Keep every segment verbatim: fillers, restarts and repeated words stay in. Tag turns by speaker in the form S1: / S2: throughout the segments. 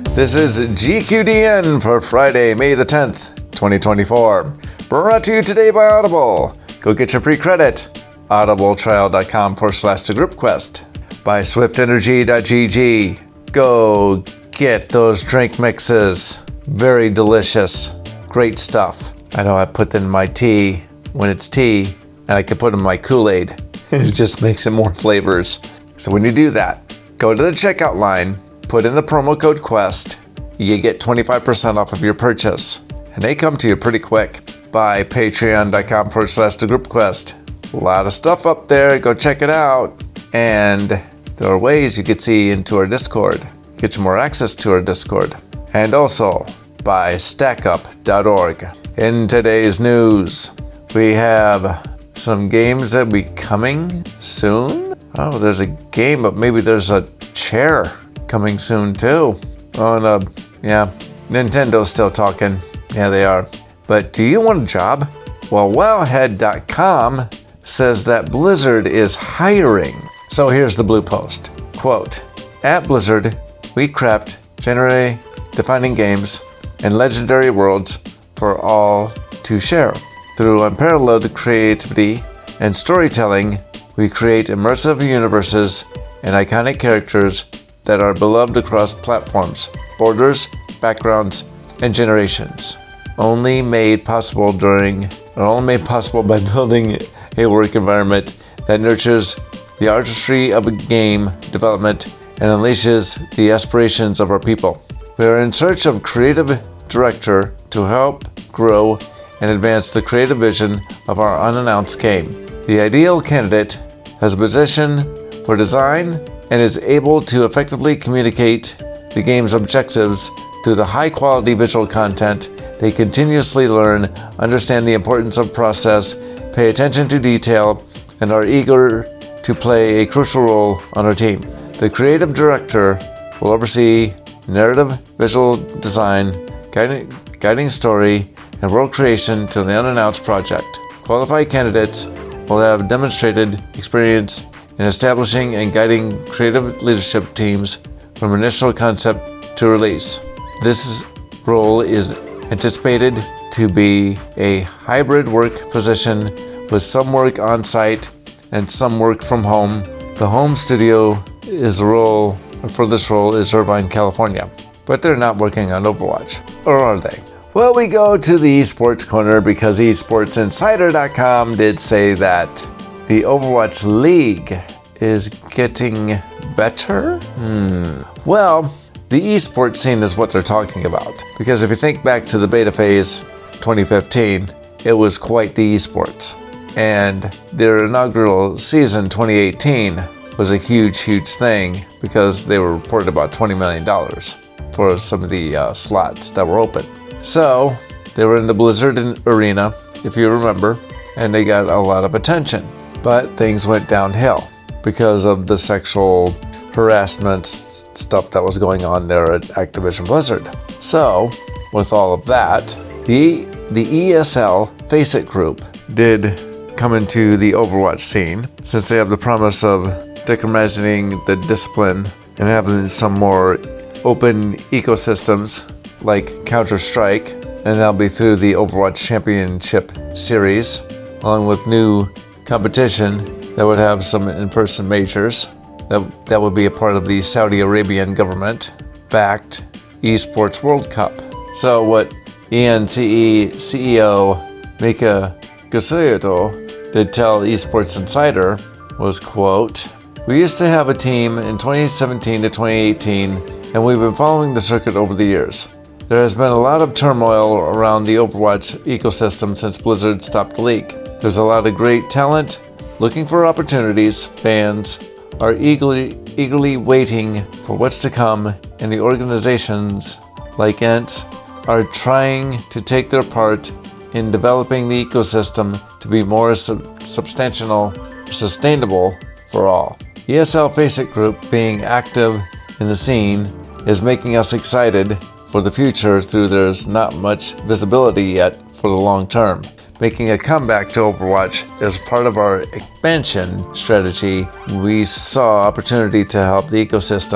S1: This is G Q D N for Friday, May the tenth, twenty twenty-four. Brought to you today by Audible. Go get your free credit. audibletrial.com forward slash the group quest. By swiftenergy.gg. Go get those drink mixes. Very delicious. Great stuff. I know I put them in my tea when it's tea, and I can put them in my Kool-Aid. It just makes it more flavors. So when you do that, go to the checkout line, put in the promo code QUEST, you get twenty-five percent off of your purchase. And they come to you pretty quick. By patreon.com forward slash the group quest. A lot of stuff up there. Go check it out. And there are ways you could see into our Discord. Get you more access to our Discord. And also by stackup dot org. In today's news, we have some games that will be coming soon. Oh, there's a game, but maybe there's a chair coming soon too. Oh, and uh, yeah, Nintendo's still talking. Yeah, they are. But do you want a job? Well, wowhead dot com says that Blizzard is hiring. So here's the blue post. Quote, at Blizzard, we craft genre-defining games and legendary worlds for all to share. Through unparalleled creativity and storytelling, we create immersive universes and iconic characters that are beloved across platforms, borders, backgrounds, and generations. Only made possible during, or only made possible by building a work environment that nurtures the artistry of a game development and unleashes the aspirations of our people. We are in search of a creative director to help grow and advance the creative vision of our unannounced game. The ideal candidate has a position for design and is able to effectively communicate the game's objectives through the high-quality visual content. They continuously learn, understand the importance of process, pay attention to detail, and are eager to play a crucial role on our team. The creative director will oversee narrative, visual design, guiding, guiding story, and world creation to the unannounced project. Qualified candidates will have demonstrated experience in establishing and guiding creative leadership teams from initial concept to release. This role is anticipated to be a hybrid work position with some work on site and some work from home. The home studio is a role for this role is Irvine, California, but they're not working on Overwatch, or are they? Well, we go to the esports corner because esports insider dot com did say that the Overwatch League is getting better. Hmm. Well, the esports scene is what they're talking about. Because if you think back to the beta phase twenty fifteen, it was quite the esports. And their inaugural season twenty eighteen was a huge, huge thing because they were reported about twenty million dollars for some of the uh, slots that were open. So they were in the Blizzard arena, if you remember, and they got a lot of attention. But things went downhill because of the sexual harassment stuff that was going on there at Activision Blizzard. So, with all of that, the the E S L Faceit Group did come into the Overwatch scene since they have the promise of decommissioning the discipline and having some more open ecosystems like Counter-Strike, and that'll be through the Overwatch Championship Series, along with new competition that would have some in-person majors. That, that would be a part of the Saudi Arabian government-backed Esports World Cup. So what E N C E C E O Mika Gasuyoto did tell Esports Insider was, quote, we used to have a team in twenty seventeen to twenty eighteen, and we've been following the circuit over the years. There has been a lot of turmoil around the Overwatch ecosystem since Blizzard stopped the league. There's a lot of great talent looking for opportunities. Fans are eagerly eagerly waiting for what's to come, and the organizations like E N C are trying to take their part in developing the ecosystem to be more sub- substantial, sustainable for all. E S L Faceit Group being active in the scene is making us excited for the future through there's not much visibility yet for the long term. Making a comeback to Overwatch as part of our expansion strategy, we saw opportunity to help the ecosystem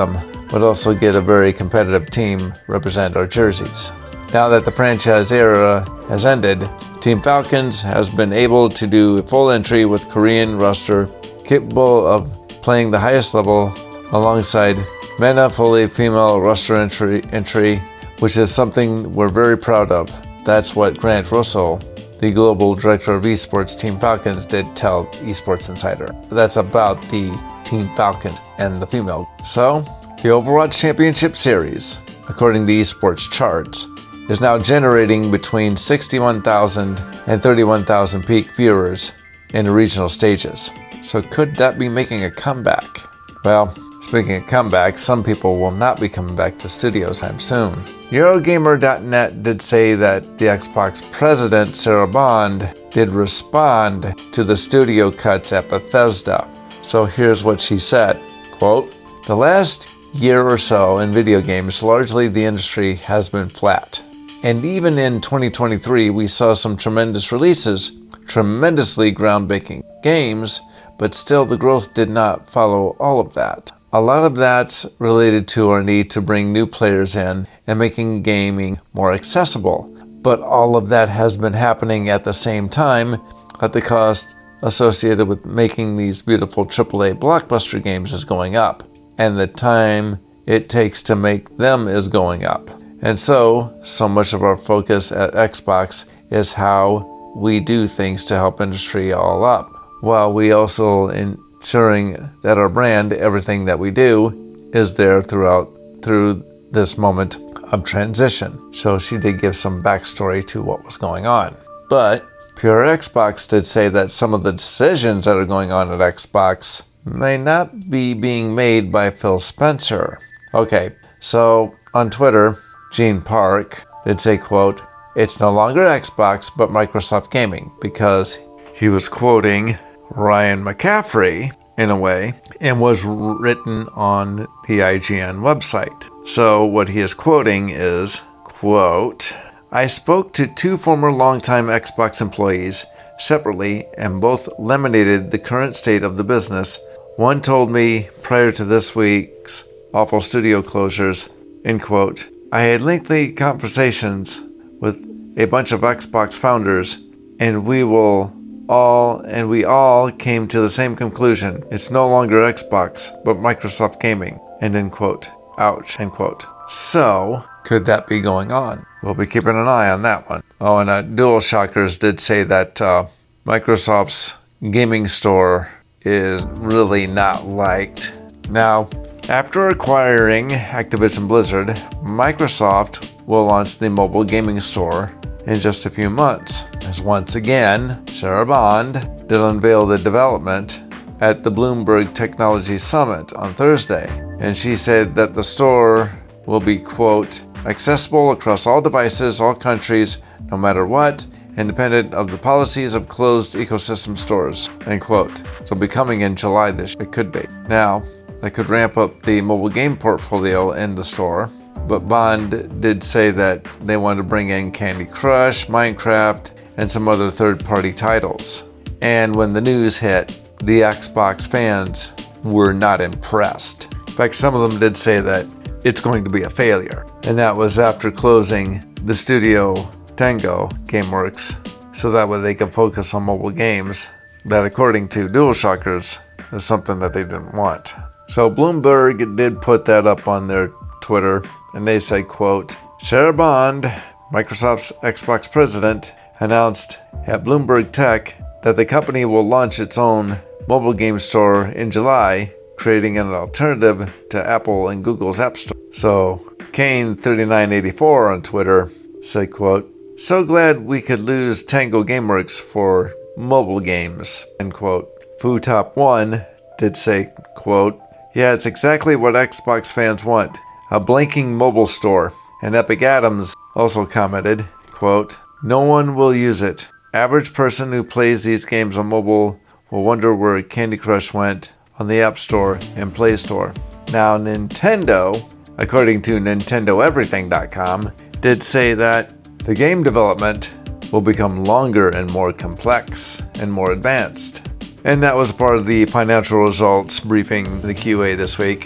S1: would also get a very competitive team represent our jerseys. Now that the franchise era has ended, Team Falcons has been able to do a full entry with Korean roster capable of playing the highest level alongside MENA fully female roster entry, entry, which is something we're very proud of. That's what Grant Russell, the global director of esports Team Falcons, did tell Esports Insider. That's about the Team Falcons and the female. So, the Overwatch Championship Series, according to esports charts, is now generating between sixty-one thousand and thirty-one thousand peak viewers in the regional stages. So could that be making a comeback? Well, speaking of comeback, some people will not be coming back to studios time soon. Eurogamer dot net did say that the Xbox president, Sarah Bond, did respond to the studio cuts at Bethesda. So here's what she said, quote, "The last year or so in video games, largely the industry has been flat. And even in twenty twenty-three, we saw some tremendous releases, tremendously groundbreaking games, but still the growth did not follow all of that. A lot of that's related to our need to bring new players in and making gaming more accessible. But all of that has been happening at the same time at the cost associated with making these beautiful triple A blockbuster games is going up, and the time it takes to make them is going up. And so, so much of our focus at Xbox is how we do things to help industry all up, while we also ensuring that our brand, everything that we do, is there throughout through this moment of transition." So she did give some backstory to what was going on. But Pure Xbox did say that some of the decisions that are going on at Xbox may not be being made by Phil Spencer. Okay, so on Twitter, Gene Park did say, quote, "It's no longer Xbox, but Microsoft Gaming," because he was quoting Ryan McCaffrey in a way and was written on the I G N website. So what he is quoting is, quote, "I spoke to two former longtime Xbox employees separately and both laminated the current state of the business. One told me prior to this week's awful studio closures," end quote, "I had lengthy conversations with a bunch of Xbox founders, and we will all and we all came to the same conclusion. It's no longer Xbox, but Microsoft Gaming," and end quote. Ouch, end quote. So, could that be going on? We'll be keeping an eye on that one. Oh, and uh, DualShockers did say that uh, Microsoft's gaming store is really not liked. Now, after acquiring Activision Blizzard, Microsoft will launch the mobile gaming store in just a few months, as once again, Sarah Bond did unveil the development at the Bloomberg Technology Summit on Thursday, and she said that the store will be, quote, "accessible across all devices, all countries, no matter what, independent of the policies of closed ecosystem stores," end quote. So it'll be coming in July this year. It could be. Now, they could ramp up the mobile game portfolio in the store, but Bond did say that they wanted to bring in Candy Crush, Minecraft, and some other third-party titles. And when the news hit, the Xbox fans were not impressed. In fact, some of them did say that it's going to be a failure. And that was after closing the studio Tango Gameworks, so that way they could focus on mobile games. That, according to DualShockers, is something that they didn't want. So Bloomberg did put that up on their Twitter, and they say, quote, "Sarah Bond, Microsoft's Xbox president, announced at Bloomberg Tech that the company will launch its own mobile game store in July, creating an alternative to Apple and Google's App Store." So Kane thirty-nine eighty-four on Twitter said, quote, "So glad we could lose Tango Gameworks for mobile games," end quote. Futop one did say, quote, "Yeah, it's exactly what Xbox fans want, a blinking mobile store." And Epic Adams also commented, quote, "No one will use it. Average person who plays these games on mobile will wonder where Candy Crush went on the App Store and Play Store." Now, Nintendo, according to Nintendo Everything dot com, did say that the game development will become longer and more complex and more advanced. And that was part of the financial results briefing, the Q A this week, and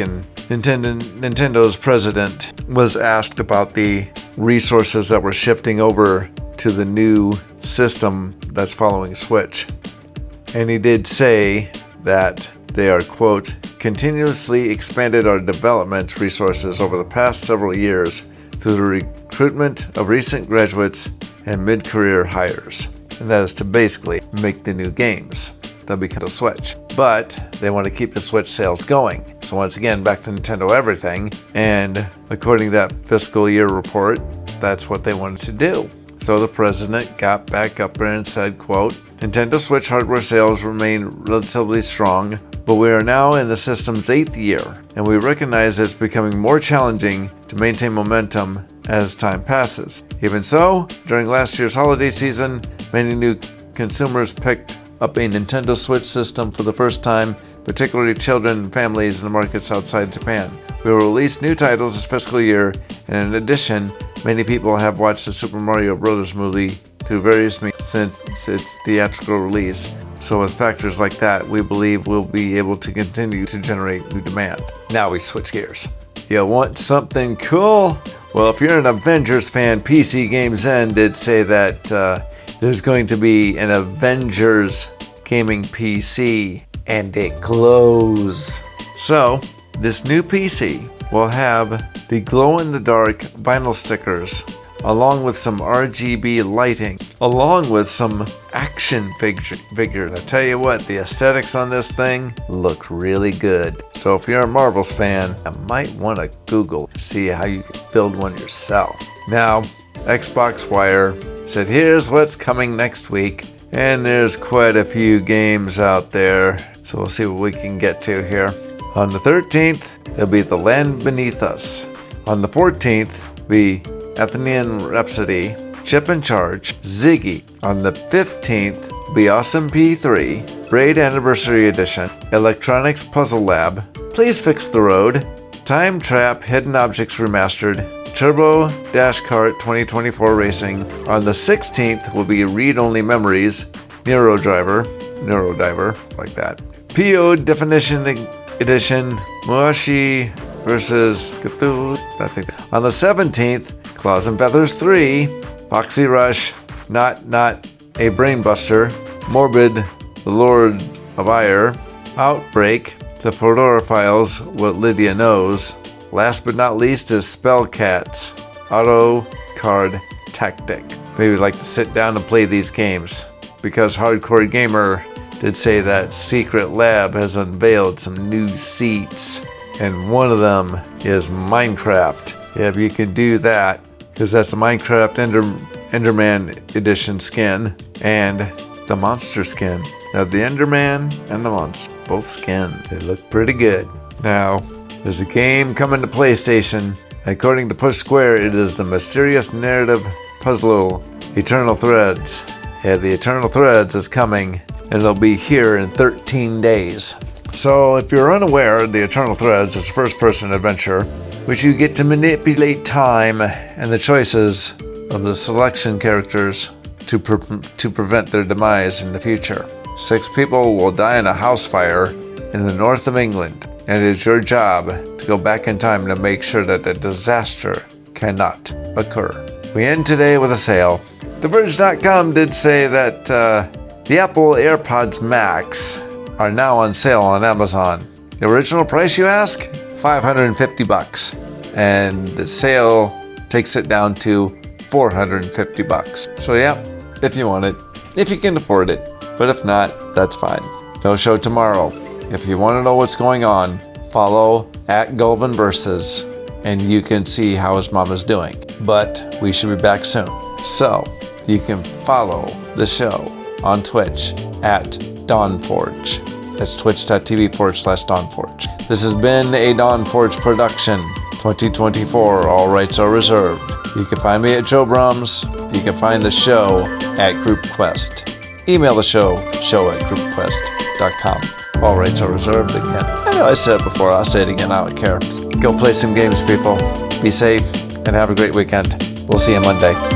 S1: Nintendo, Nintendo's president was asked about the resources that were shifting over to the new system that's following Switch. And he did say that they are, quote, continuously expanded our development resources over the past several years through the recruitment of recent graduates and mid-career hires. And that is to basically make the new games that'll become a Switch. But they want to keep the Switch sales going. So once again, back to Nintendo Everything. And according to that fiscal year report, that's what they wanted to do. So the president got back up there and said, quote, Nintendo Switch hardware sales remain relatively strong, but we are now in the system's eighth year, and we recognize it's becoming more challenging to maintain momentum as time passes. Even so, during last year's holiday season, many new consumers picked up a Nintendo Switch system for the first time, particularly children and families in the markets outside Japan. We will release new titles this fiscal year, and in addition, many people have watched the Super Mario Bros. Movie through various means since its theatrical release. So with factors like that, we believe we'll be able to continue to generate new demand. Now we switch gears. You want something cool? Well, if you're an Avengers fan, P C Games N did say that uh, there's going to be an Avengers gaming P C, and it glows. So this new P C will have the glow-in-the-dark vinyl stickers, along with some R G B lighting, along with some action figure, figures. I tell you what, the aesthetics on this thing look really good. So if you're a Marvels fan, I might want to Google to see how you can build one yourself. Now, Xbox Wire said, here's what's coming next week. And there's quite a few games out there, so we'll see what we can get to here. On the thirteenth, it'll be The Land Beneath Us. On the fourteenth, be Athenian Rhapsody, Chip in Charge, Ziggy. On the fifteenth, be Awesome P three, Braid Anniversary Edition, Electronics Puzzle Lab, Please Fix the Road, Time Trap Hidden Objects Remastered, Turbo Dash Kart twenty twenty-four Racing. On the sixteenth will be Read Only Memories, Neuro Driver, Neuro Diver, like that. P O Definition Edition, Muashi versus Cthulhu. I think. On the seventeenth, Claws and Feathers three, Foxy Rush, Not Not a Brainbuster, Morbid, The Lord of Ire, Outbreak, The Fedora Files, What Lydia Knows. Last but not least is Spellcats, Auto Card Tactic. Maybe you'd like to sit down and play these games, because Hardcore Gamer did say that Secret Lab has unveiled some new seats, and one of them is Minecraft. If you can do that, because that's the Minecraft Ender, Enderman Edition skin and the monster skin. Now the Enderman and the monster, both skin, they look pretty good. Now, there's a game coming to PlayStation. According to Push Square, it is the mysterious narrative puzzle Eternal Threads. Yeah, the Eternal Threads is coming, and it'll be here in thirteen days. So if you're unaware, the Eternal Threads is a first-person adventure which you get to manipulate time and the choices of the selection characters to pre- to prevent their demise in the future. Six people will die in a house fire in the north of England, and it is your job to go back in time to make sure that the disaster cannot occur. We end today with a sale. The Verge dot com did say that uh, the Apple AirPods Max are now on sale on Amazon. The original price, you ask? five hundred fifty bucks. And the sale takes it down to four hundred fifty bucks. So yeah, if you want it, if you can afford it. But if not, that's fine. No show tomorrow. If you want to know what's going on, follow at Gulvin Versus, and you can see how his mama's doing. But we should be back soon. So you can follow the show on Twitch at Dawnforge. That's twitch.tv forward slash Dawnforge. This has been a Dawnforge production, twenty twenty-four. All rights are reserved. You can find me at Joe Brums. You can find the show at Group Quest. Email the show, show at group quest dot com. All rights are reserved again. I know I said it before, I'll say it again, I don't care. Go play some games, people. Be safe and have a great weekend. We'll see you Monday.